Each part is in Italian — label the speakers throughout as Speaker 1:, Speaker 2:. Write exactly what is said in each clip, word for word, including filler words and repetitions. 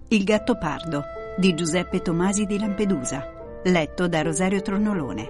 Speaker 1: Il gatto pardo di Giuseppe Tomasi di Lampedusa, letto da Rosario Tronnolone.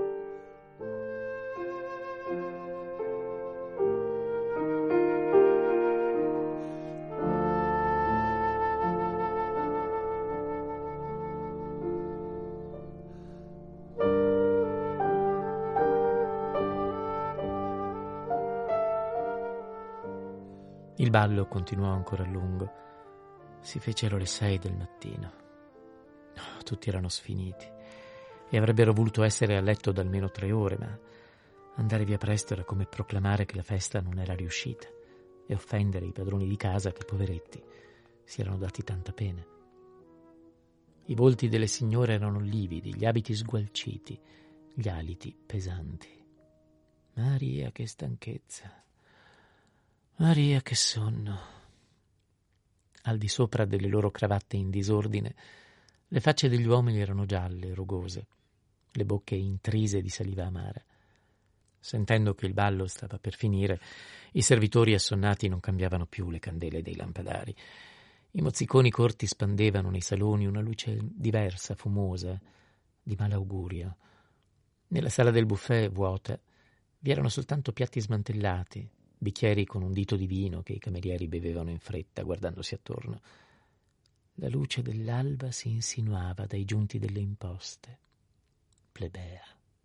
Speaker 2: Il ballo continuò ancora a lungo. Si fecero le sei del mattino. Oh, tutti erano sfiniti e avrebbero voluto essere a letto da almeno tre ore, ma andare via presto era come proclamare che la festa non era riuscita e offendere i padroni di casa che, poveretti, si erano dati tanta pena. I volti delle signore erano lividi, gli abiti sgualciti, gli aliti pesanti. Maria, che stanchezza! Maria, che sonno! Al di sopra delle loro cravatte in disordine, le facce degli uomini erano gialle, rugose, le bocche intrise di saliva amara. Sentendo che il ballo stava per finire, i servitori assonnati non cambiavano più le candele dei lampadari. I mozziconi corti spandevano nei saloni una luce diversa, fumosa, di malaugurio. Nella sala del buffet, vuota, vi erano soltanto piatti smantellati, bicchieri con un dito di vino che i camerieri bevevano in fretta, guardandosi attorno. La luce dell'alba si insinuava dai giunti delle imposte. Plebea.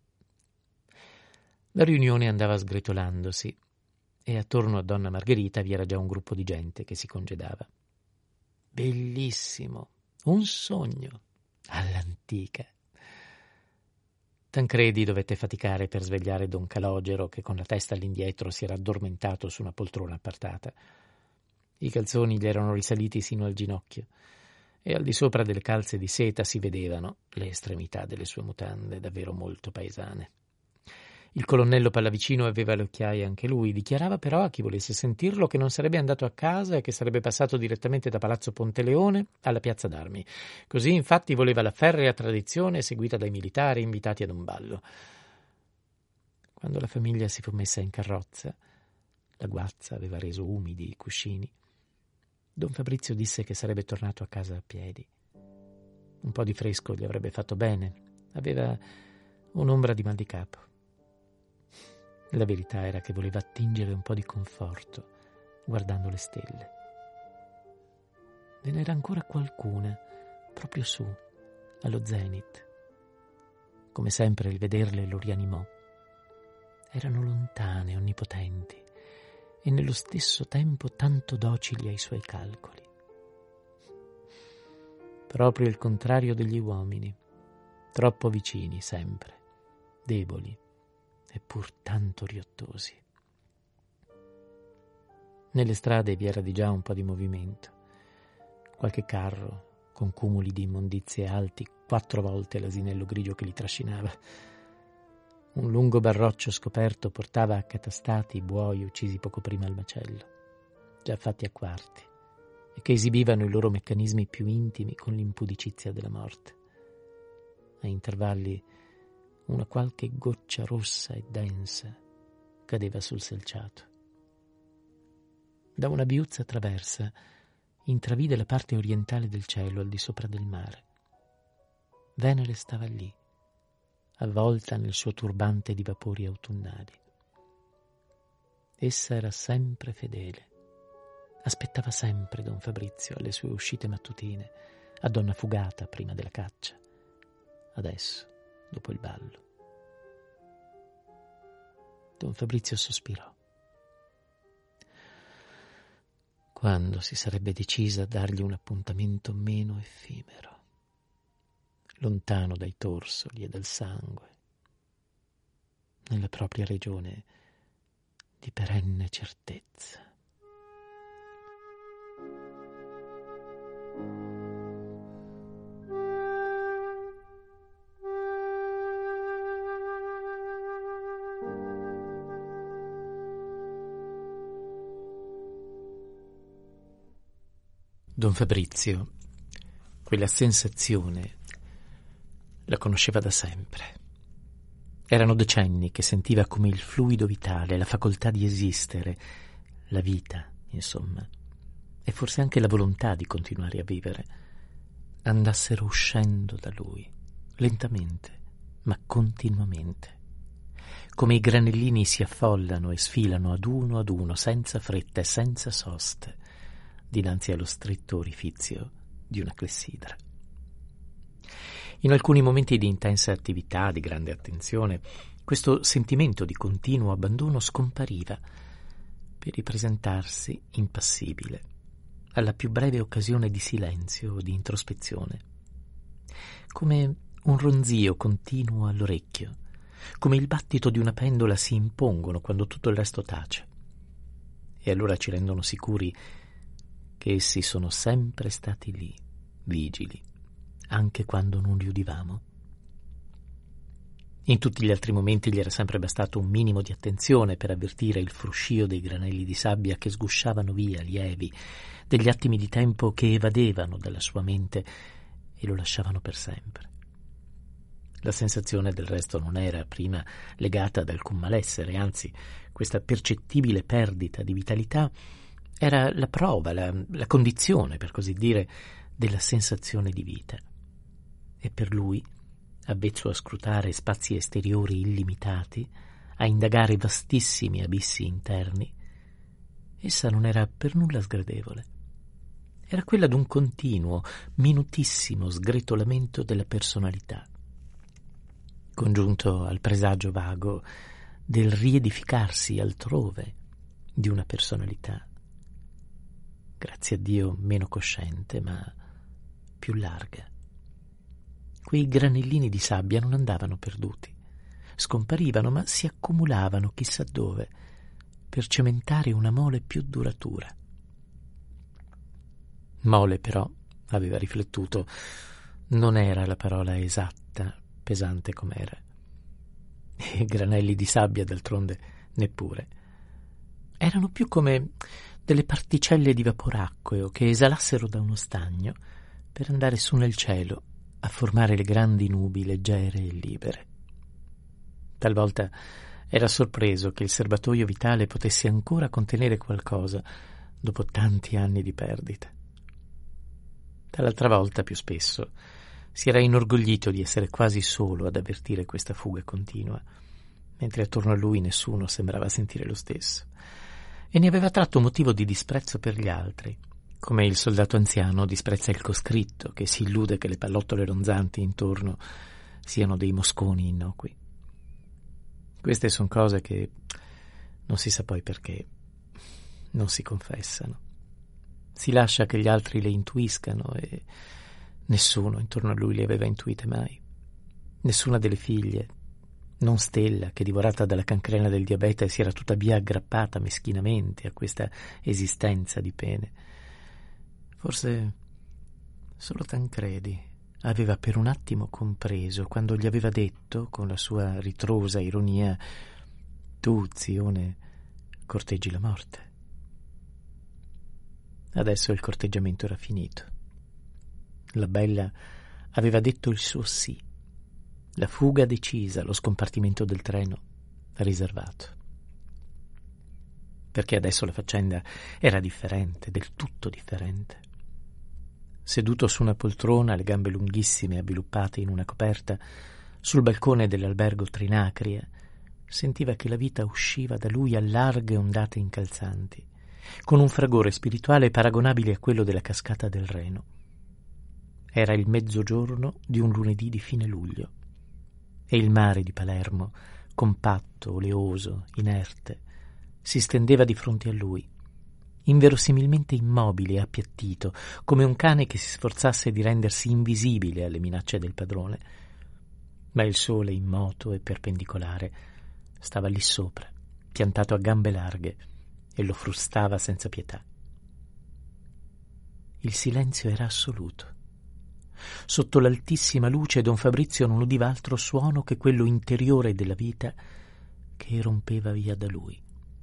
Speaker 2: La riunione andava sgretolandosi e attorno a donna Margherita vi era già un gruppo di gente che si congedava. Bellissimo, un sogno, all'antica. Tancredi dovette faticare per svegliare don Calogero, che con la testa all'indietro si era addormentato su una poltrona appartata. I calzoni gli erano risaliti sino al ginocchio e al di sopra delle calze di seta si vedevano le estremità delle sue mutande, davvero molto paesane. Il colonnello Pallavicino aveva le occhiaie anche lui, dichiarava però a chi volesse sentirlo che non sarebbe andato a casa e che sarebbe passato direttamente da Palazzo Ponteleone alla Piazza d'Armi. Così infatti voleva la ferrea tradizione seguita dai militari invitati ad un ballo. Quando la famiglia si fu messa in carrozza, la guazza aveva reso umidi i cuscini, don Fabrizio disse che sarebbe tornato a casa a piedi. Un po' di fresco gli avrebbe fatto bene, aveva un'ombra di mal di capo. La verità era che voleva attingere un po' di conforto guardando le stelle. Ve n'era ancora qualcuna proprio su, allo zenit. Come sempre il vederle lo rianimò. Erano lontane, onnipotenti e nello stesso tempo tanto docili ai suoi calcoli. Proprio il contrario degli uomini, troppo vicini sempre, deboli, eppur tanto riottosi. Nelle strade vi era di già un po' di movimento. Qualche carro, con cumuli di immondizie alti, quattro volte l'asinello grigio che li trascinava. Un lungo barroccio scoperto portava accatastati i buoi uccisi poco prima al macello, già fatti a quarti, e che esibivano i loro meccanismi più intimi con l'impudicizia della morte. A intervalli una qualche goccia rossa e densa cadeva sul selciato. Da una viuzza traversa intravide la parte orientale del cielo al di sopra del mare. Venere stava lì, avvolta nel suo turbante di vapori autunnali. Essa era sempre fedele. Aspettava sempre don Fabrizio alle sue uscite mattutine, a donna Fugata prima della caccia. Adesso, dopo il ballo. Don Fabrizio sospirò. Quando si sarebbe decisa a dargli un appuntamento meno effimero, lontano dai torsoli e dal sangue, nella propria regione di perenne certezza. Don Fabrizio, quella sensazione la conosceva da sempre. Erano decenni che sentiva come il fluido vitale, la facoltà di esistere, la vita, insomma, e forse anche la volontà di continuare a vivere, andassero uscendo da lui, lentamente, ma continuamente, come i granellini si affollano e sfilano ad uno ad uno, senza fretta e senza soste, dinanzi allo stretto orifizio di una clessidra. In alcuni momenti di intensa attività, di grande attenzione, questo sentimento di continuo abbandono scompariva per ripresentarsi impassibile alla più breve occasione di silenzio o di introspezione, come un ronzio continuo all'orecchio, come il battito di una pendola si impongono quando tutto il resto tace, e allora ci rendono sicuri che essi sono sempre stati lì, vigili, anche quando non li udivamo. In tutti gli altri momenti gli era sempre bastato un minimo di attenzione per avvertire il fruscio dei granelli di sabbia che sgusciavano via, lievi, degli attimi di tempo che evadevano dalla sua mente e lo lasciavano per sempre. La sensazione del resto non era prima legata ad alcun malessere, anzi, questa percettibile perdita di vitalità era la prova, la, la condizione, per così dire, della sensazione di vita. E per lui, avvezzo a scrutare spazi esteriori illimitati, a indagare vastissimi abissi interni, essa non era per nulla sgradevole. Era quella d'un continuo, minutissimo sgretolamento della personalità, congiunto al presagio vago del riedificarsi altrove di una personalità, grazie a Dio meno cosciente, ma più larga. Quei granellini di sabbia non andavano perduti, scomparivano, ma si accumulavano chissà dove, per cementare una mole più duratura. Mole, però, aveva riflettuto, non era la parola esatta, pesante com'era. E granelli di sabbia, d'altronde, neppure. Erano più come delle particelle di vaporacqueo che esalassero da uno stagno per andare su nel cielo a formare le grandi nubi leggere e libere. Talvolta era sorpreso che il serbatoio vitale potesse ancora contenere qualcosa dopo tanti anni di perdita. Dall'altra volta, più spesso, si era inorgoglito di essere quasi solo ad avvertire questa fuga continua, mentre attorno a lui nessuno sembrava sentire lo stesso, e ne aveva tratto motivo di disprezzo per gli altri, come il soldato anziano disprezza il coscritto che si illude che le pallottole ronzanti intorno siano dei mosconi innocui. Queste sono cose che non si sa poi perché non si confessano. Si lascia che gli altri le intuiscano e nessuno intorno a lui le aveva intuite mai. Nessuna delle figlie, non Stella, che divorata dalla cancrena del diabete si era tuttavia aggrappata meschinamente a questa esistenza di pene. Forse solo Tancredi aveva per un attimo compreso quando gli aveva detto, con la sua ritrosa ironia, «Tu, zione, corteggi la morte». Adesso il corteggiamento era finito. La bella aveva detto il suo sì, la fuga decisa, lo scompartimento del treno riservato. Perché adesso la faccenda era differente, del tutto differente. Seduto su una poltrona, le gambe lunghissime avviluppate in una coperta, sul balcone dell'albergo Trinacria, sentiva che la vita usciva da lui a larghe ondate incalzanti, con un fragore spirituale paragonabile a quello della cascata del Reno. Era il mezzogiorno di un lunedì di fine luglio, e il mare di Palermo, compatto, oleoso, inerte, si stendeva di fronte a lui, inverosimilmente immobile e appiattito, come un cane che si sforzasse di rendersi invisibile alle minacce del padrone. Ma il sole, immoto e perpendicolare, stava lì sopra, piantato a gambe larghe, e lo frustava senza pietà. Il silenzio era assoluto. Sotto l'altissima luce don Fabrizio non udiva altro suono che quello interiore della vita che erompeva via da lui.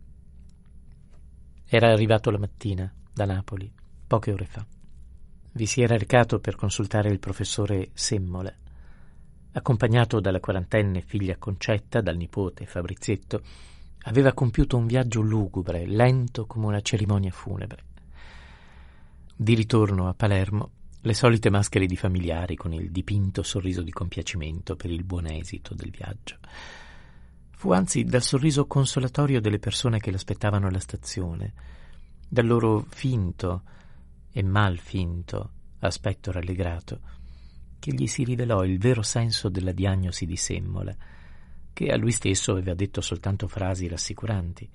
Speaker 2: Era arrivato la mattina da Napoli, poche ore fa. Vi si era recato per consultare il professore Semmola. Accompagnato dalla quarantenne figlia Concetta, dal nipote Fabrizietto, aveva compiuto un viaggio lugubre, lento come una cerimonia funebre. Di ritorno a Palermo, le solite maschere di familiari con il dipinto sorriso di compiacimento per il buon esito del viaggio. Fu anzi dal sorriso consolatorio delle persone che l'aspettavano alla stazione, dal loro finto e mal finto aspetto rallegrato, che gli si rivelò il vero senso della diagnosi di Semmola, che a lui stesso aveva detto soltanto frasi rassicuranti.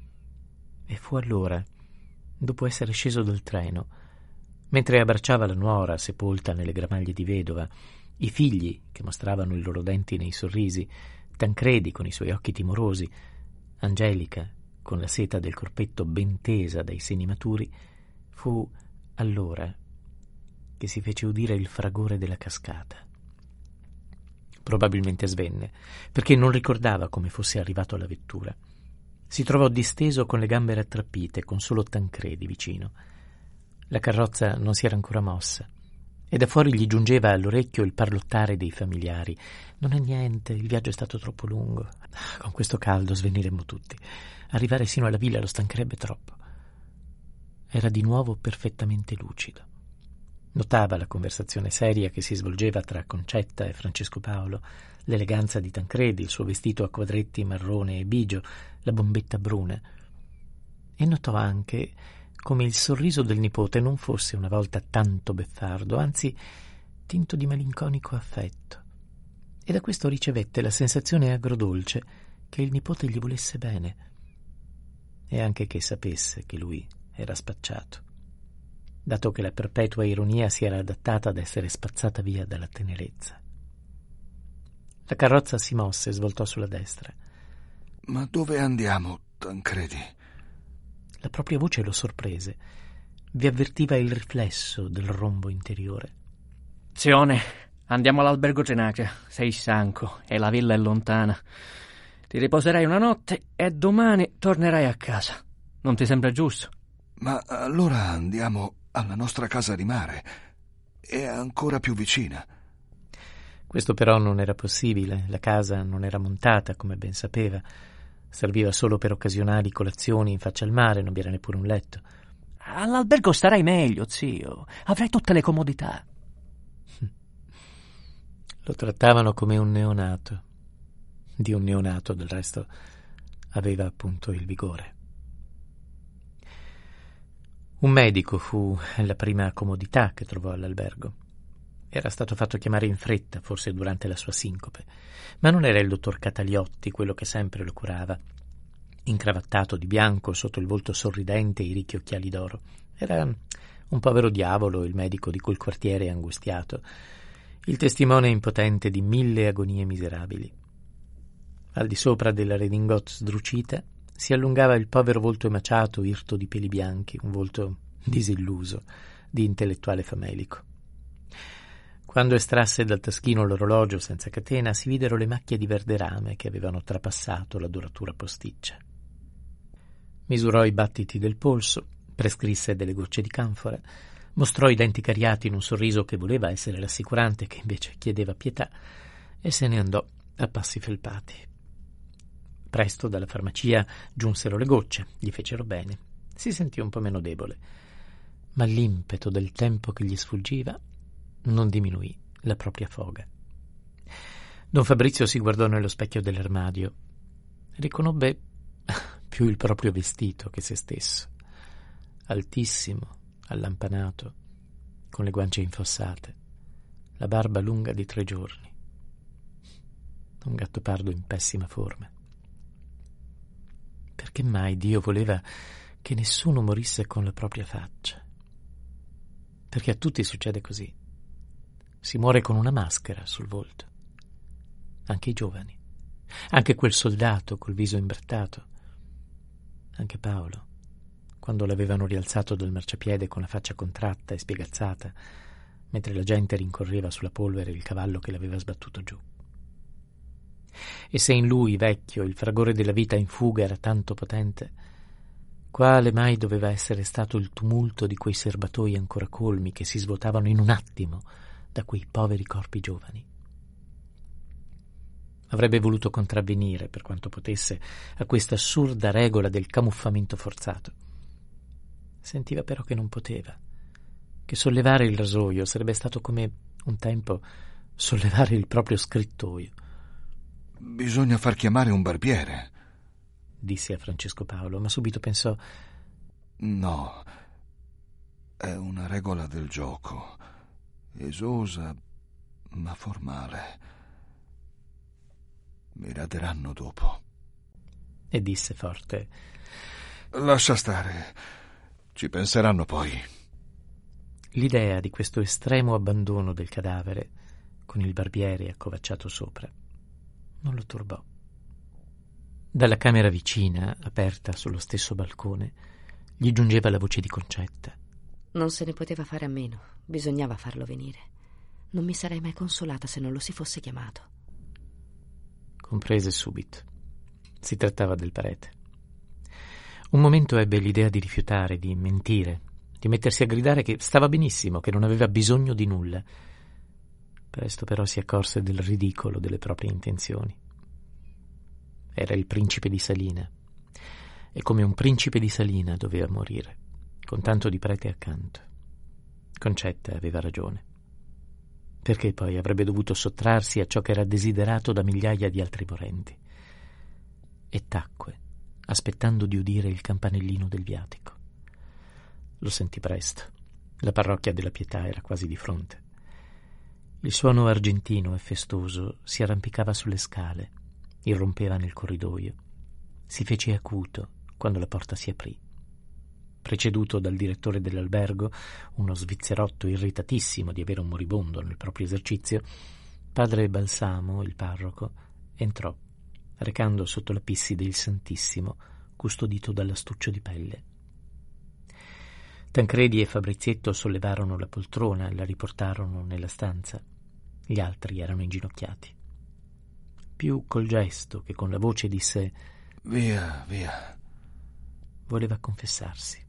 Speaker 2: E fu allora, dopo essere sceso dal treno, mentre abbracciava la nuora sepolta nelle gramaglie di vedova, i figli che mostravano i loro denti nei sorrisi, Tancredi con i suoi occhi timorosi, Angelica con la seta del corpetto ben tesa dai seni maturi, fu allora che si fece udire il fragore della cascata. Probabilmente svenne, perché non ricordava come fosse arrivato alla vettura. Si trovò disteso con le gambe rattrappite, con solo Tancredi vicino. La carrozza non si era ancora mossa e da fuori gli giungeva all'orecchio il parlottare dei familiari. «Non è niente, il viaggio è stato troppo lungo. Con questo caldo sveniremmo tutti. Arrivare sino alla villa lo stancherebbe troppo». Era di nuovo perfettamente lucido. Notava la conversazione seria che si svolgeva tra Concetta e Francesco Paolo, l'eleganza di Tancredi, il suo vestito a quadretti marrone e bigio, la bombetta bruna. E notò anche come il sorriso del nipote non fosse una volta tanto beffardo, anzi tinto di malinconico affetto. E da questo ricevette la sensazione agrodolce che il nipote gli volesse bene, e anche che sapesse che lui era spacciato, dato che la perpetua ironia si era adattata ad essere spazzata via dalla tenerezza. La carrozza si mosse e svoltò sulla destra.
Speaker 3: «Ma dove andiamo, Tancredi?»
Speaker 2: La propria voce lo sorprese. Vi avvertiva il riflesso del rombo interiore.
Speaker 4: «Zione, andiamo all'albergo Genaca. Sei stanco e la villa è lontana. Ti riposerai una notte e domani tornerai a casa. Non ti sembra giusto?»
Speaker 3: «Ma allora andiamo alla nostra casa di mare. È ancora più vicina».
Speaker 2: Questo però non era possibile. La casa non era montata, come ben sapeva. Serviva solo per occasionali colazioni in faccia al mare, non vi era neppure un letto.
Speaker 4: «All'albergo starai meglio, zio. Avrai tutte le comodità».
Speaker 2: Lo trattavano come un neonato. Di un neonato, del resto, aveva appunto il vigore. Un medico fu la prima comodità che trovò all'albergo. Era stato fatto chiamare in fretta, forse durante la sua sincope, ma non era il dottor Cataliotti quello che sempre lo curava, incravattato di bianco sotto il volto sorridente e i ricchi occhiali d'oro. Era un povero diavolo il medico di quel quartiere angustiato, il testimone impotente di mille agonie miserabili. Al di sopra della redingote sdrucita si allungava il povero volto emaciato, irto di peli bianchi, un volto disilluso, di intellettuale famelico. Quando estrasse dal taschino l'orologio senza catena, si videro le macchie di verde rame che avevano trapassato la duratura posticcia. Misurò i battiti del polso, prescrisse delle gocce di canfora, mostrò i denti cariati in un sorriso che voleva essere rassicurante, che invece chiedeva pietà, e se ne andò a passi felpati. Presto dalla farmacia giunsero le gocce, gli fecero bene. Si sentì un po' meno debole, ma l'impeto del tempo che gli sfuggiva non diminuì la propria foga. Don Fabrizio si guardò nello specchio dell'armadio. Riconobbe più il proprio vestito che se stesso, altissimo, allampanato, con le guance infossate, la barba lunga di tre giorni. Un gattopardo in pessima forma. Perché mai Dio voleva che nessuno morisse con la propria faccia? Perché a tutti succede così. Si muore con una maschera sul volto. Anche i giovani. Anche quel soldato col viso imbrattato. Anche Paolo, quando l'avevano rialzato dal marciapiede con la faccia contratta e spiegazzata, mentre la gente rincorreva sulla polvere il cavallo che l'aveva sbattuto giù. E se in lui, vecchio, il fragore della vita in fuga era tanto potente, quale mai doveva essere stato il tumulto di quei serbatoi ancora colmi che si svuotavano in un attimo da quei poveri corpi giovani? Avrebbe voluto contravvenire, per quanto potesse, a questa assurda regola del camuffamento forzato. Sentiva però che non poteva, che sollevare il rasoio sarebbe stato come un tempo sollevare il proprio scrittoio.
Speaker 3: Bisogna far chiamare un barbiere,
Speaker 2: disse a Francesco Paolo, ma subito pensò:
Speaker 3: no, è una regola del gioco, esosa ma formale. Mi raderanno dopo.
Speaker 2: E disse forte:
Speaker 3: lascia stare, ci penseranno poi.
Speaker 2: L'idea di questo estremo abbandono del cadavere, con il barbiere accovacciato sopra, non lo turbò. Dalla camera vicina, aperta sullo stesso balcone, gli giungeva la voce di Concetta.
Speaker 5: Non se ne poteva fare a meno, bisognava farlo venire. Non mi sarei mai consolata se non lo si fosse chiamato.
Speaker 2: Comprese subito. Si trattava del prete. Un momento ebbe l'idea di rifiutare, di mentire, di mettersi a gridare che stava benissimo, che non aveva bisogno di nulla. Presto però si accorse del ridicolo delle proprie intenzioni. Era il principe di Salina, e come un principe di Salina doveva morire, con tanto di prete accanto. Concetta aveva ragione. Perché poi avrebbe dovuto sottrarsi a ciò che era desiderato da migliaia di altri morenti? E tacque, aspettando di udire il campanellino del viatico. Lo sentì presto. La parrocchia della Pietà era quasi di fronte. Il suono argentino e festoso si arrampicava sulle scale, irrompeva nel corridoio. Si fece acuto quando la porta si aprì. Preceduto dal direttore dell'albergo, uno svizzerotto irritatissimo di avere un moribondo nel proprio esercizio, padre Balsamo, il parroco, entrò, recando sotto la pisside il Santissimo, custodito dall'astuccio di pelle. Tancredi e Fabrizietto sollevarono la poltrona e la riportarono nella stanza. Gli altri erano inginocchiati. Più col gesto che con la voce disse:
Speaker 3: Via, via.
Speaker 2: Voleva confessarsi.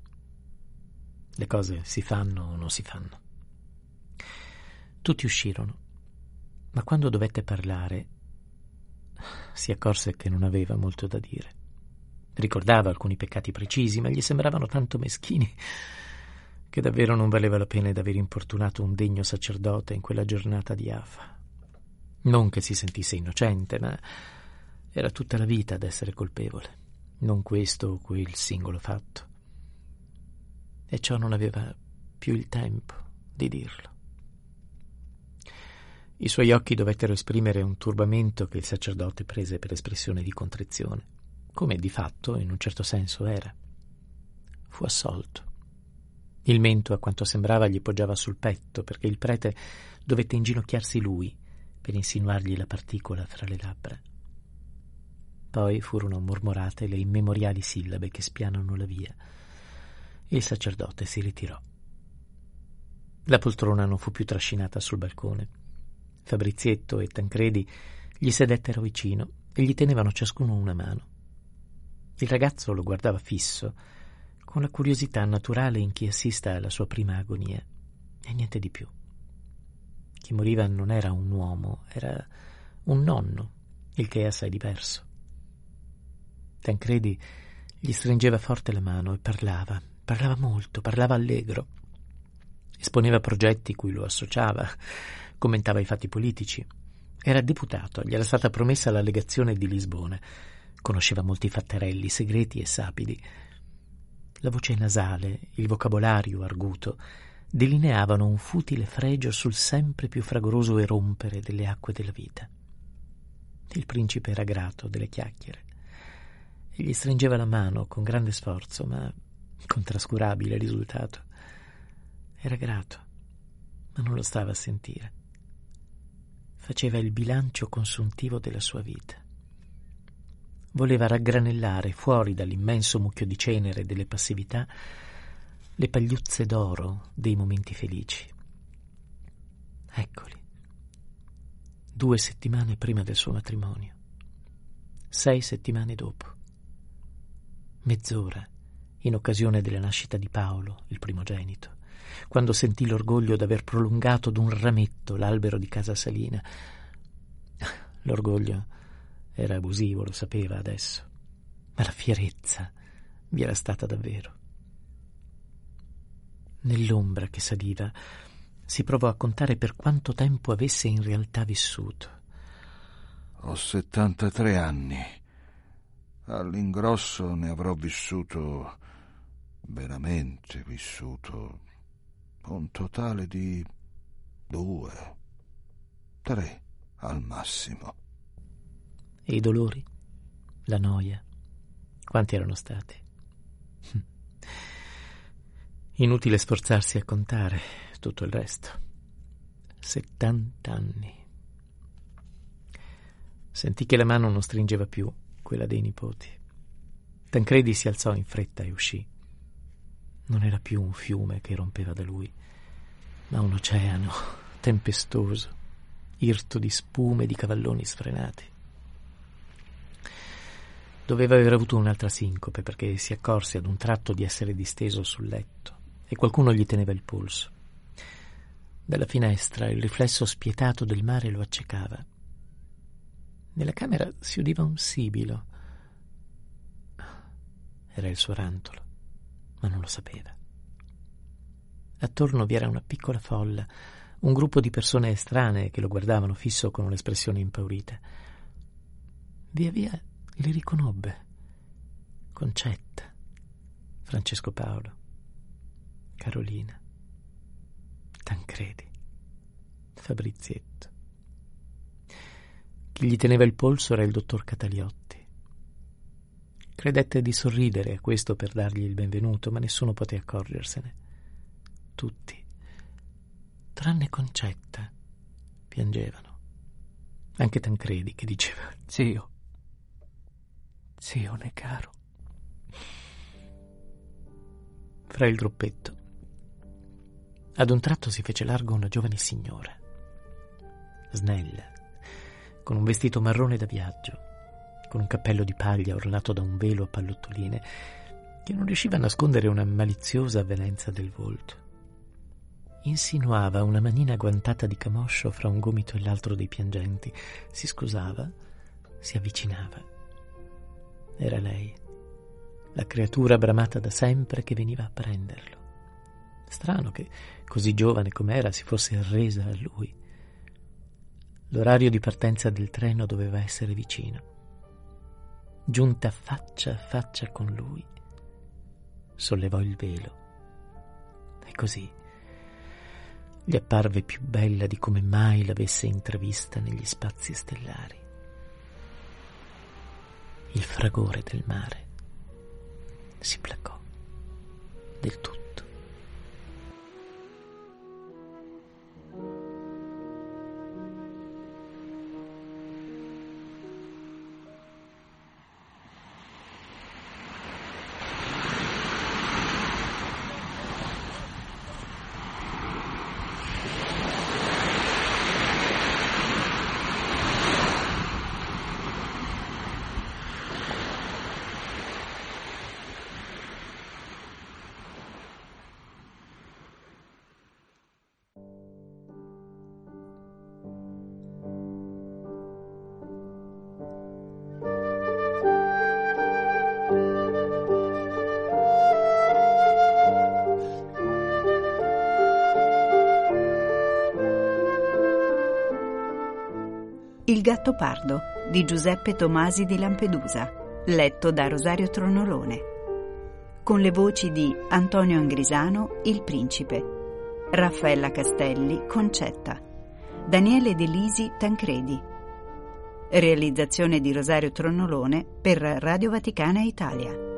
Speaker 2: Le cose si fanno o non si fanno. Tutti uscirono, ma quando dovette parlare si accorse che non aveva molto da dire. Ricordava alcuni peccati precisi, ma gli sembravano tanto meschini che davvero non valeva la pena d'aver importunato un degno sacerdote in quella giornata di afa. Non che si sentisse innocente, ma era tutta la vita ad essere colpevole, non questo o quel singolo fatto. E ciò non aveva più il tempo di dirlo. I suoi occhi dovettero esprimere un turbamento che il sacerdote prese per espressione di contrizione, come di fatto, in un certo senso, era. Fu assolto. Il mento, a quanto sembrava, gli poggiava sul petto, perché il prete dovette inginocchiarsi lui per insinuargli la particola fra le labbra. Poi furono mormorate le immemoriali sillabe che spianano la via. Il sacerdote si ritirò. La poltrona non fu più trascinata sul balcone. Fabrizietto e Tancredi gli sedettero vicino e gli tenevano ciascuno una mano. Il ragazzo lo guardava fisso, con la curiosità naturale in chi assista alla sua prima agonia, e niente di più. Chi moriva non era un uomo, era un nonno, il che è assai diverso. Tancredi gli stringeva forte la mano e parlava, parlava molto, parlava allegro. Esponeva progetti cui lo associava, commentava i fatti politici. Era deputato, gli era stata promessa la legazione di Lisbona. Conosceva molti fatterelli segreti e sapidi. La voce nasale, il vocabolario arguto, delineavano un futile fregio sul sempre più fragoroso erompere delle acque della vita. Il principe era grato delle chiacchiere e gli stringeva la mano con grande sforzo, ma con trascurabile risultato. Era grato, ma non lo stava a sentire. Faceva il bilancio consuntivo della sua vita. Voleva raggranellare fuori dall'immenso mucchio di cenere delle passività le pagliuzze d'oro dei momenti felici. Eccoli. Due settimane prima del suo matrimonio. Sei settimane dopo. Mezz'ora in occasione della nascita di Paolo, il primogenito, quando sentì l'orgoglio d'aver prolungato d'un rametto l'albero di Casa Salina. L'orgoglio era abusivo, lo sapeva adesso, ma la fierezza vi era stata davvero. Nell'ombra che saliva, si provò a contare per quanto tempo avesse in realtà vissuto.
Speaker 3: Ho settantatré anni. All'ingrosso ne avrò vissuto, veramente vissuto, un totale di due, tre al massimo.
Speaker 2: E i dolori? La noia? Quanti erano stati? Inutile sforzarsi a contare tutto il resto. Settant'anni. Sentì che la mano non stringeva più quella dei nipoti. Tancredi si alzò in fretta e uscì. Non era più un fiume che rompeva da lui, ma un oceano tempestoso, irto di spume e di cavalloni sfrenati. Doveva aver avuto un'altra sincope, perché si accorse ad un tratto di essere disteso sul letto e qualcuno gli teneva il polso. Dalla finestra il riflesso spietato del mare lo accecava. Nella camera si udiva un sibilo. Era il suo rantolo, ma non lo sapeva. Attorno vi era una piccola folla, un gruppo di persone estranee che lo guardavano fisso con un'espressione impaurita. Via via li riconobbe. Concetta, Francesco Paolo, Carolina, Tancredi, Fabrizietto. Chi gli teneva il polso era il dottor Cataliotti. Credette di sorridere a questo per dargli il benvenuto, ma nessuno poté accorgersene. Tutti, tranne Concetta, piangevano. Anche Tancredi, che diceva: zio, zio Necaro. Fra il gruppetto, ad un tratto si fece largo una giovane signora, snella, con un vestito marrone da viaggio, con un cappello di paglia ornato da un velo a pallottoline che non riusciva a nascondere una maliziosa avvenenza del volto. Insinuava una manina guantata di camoscio fra un gomito e l'altro dei piangenti, si scusava, si avvicinava. Era lei, la creatura bramata da sempre che veniva a prenderlo. Strano che, così giovane com'era, si fosse arresa a lui. L'orario di partenza del treno doveva essere vicino. Giunta faccia a faccia con lui, sollevò il velo. E così gli apparve più bella di come mai l'avesse intravista negli spazi stellari. Il fragore del mare si placò del tutto.
Speaker 1: Il Gattopardo di Giuseppe Tomasi di Lampedusa, letto da Rosario Tronolone, con le voci di Antonio Angrisano, il principe, Raffaella Castelli, Concetta, Daniele De Lisi, Tancredi. Realizzazione di Rosario Tronolone per Radio Vaticana Italia.